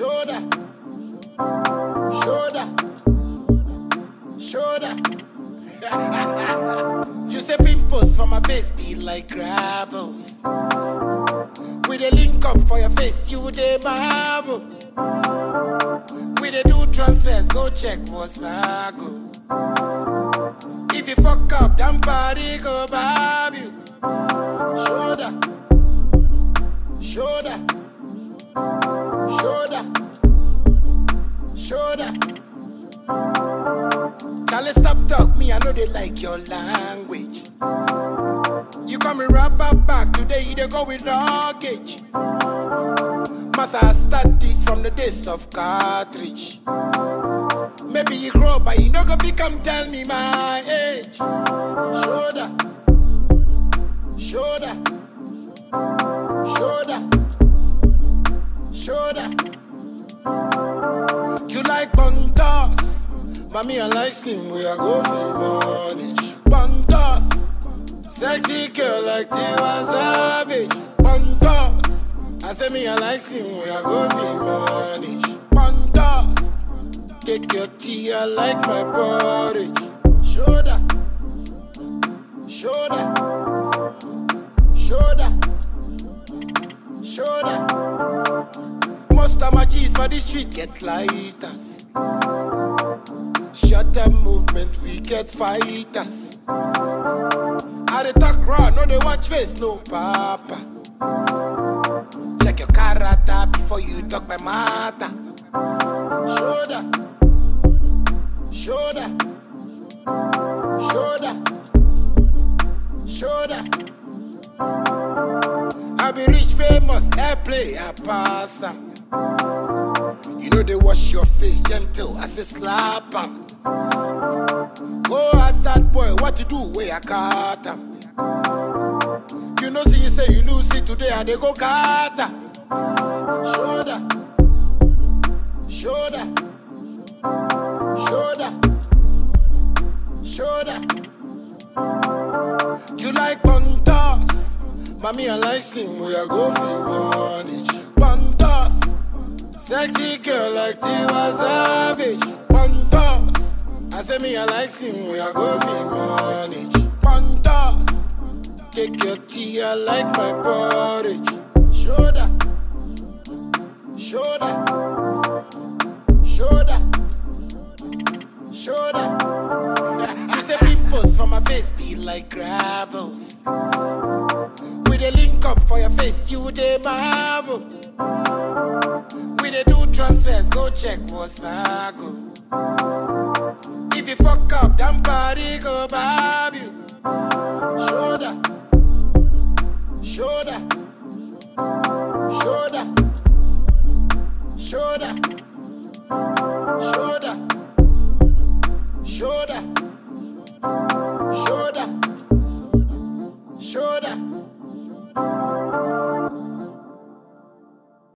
Shoulder, shoulder, shoulder. You say pimples for my face be like gravels. With a link up for your face, you dey marvel. We dey do transfers, go check what's Fargo. If you fuck up, damn party go bob you. Shoulder, shoulder, shoulder, shoulder. Charlie, stop talk, me I know they like your language. You call me rapper back, today you dey go with luggage. Massa start this from the days of cartridge. Maybe you grow but you no go fit come tell me my age. Shoulder, shoulder, shoulder, shoulder. You like buntos, mommy I like slim, we are go for money. Buntos, sexy girl like Tiwa Savage. Buntos, I say me I like slim, we are go for money. Buntos, take your tea, I like my porridge. Shoulder, shoulder, shoulder, shoulder. Most of my cheese for the street get lighters. Shut up movement, we get fighters. I dey talk raw, no they watch face, no papa. Check your character before you talk my matter. Shoulder, shoulder, shoulder, shoulder. I be rich, famous, airplay, I pass 'em. You know they wash your face gentle, I say slap 'em. Go ask that boy what to do where I caught 'em. You know see you say you lose it today and they go kata. Shoulder, shoulder, shoulder, shoulder. You like buntos, mommy I like slim, we are go for money. Buntos, sexy girl like Tiwa Savage. Buntos, I say me I like slim, we are go for money. Buntos, take your tea, I like my porridge. Shoulder, shoulder, shoulder, shoulder. You say pimples for my face be like gravels. With a link up for your face, you dey marvel. We dey do transfers, go check what's Fargo. If you fuck up, damn party go bob you. Shoulder, shoulder, shoulder, shoulder, shoulder.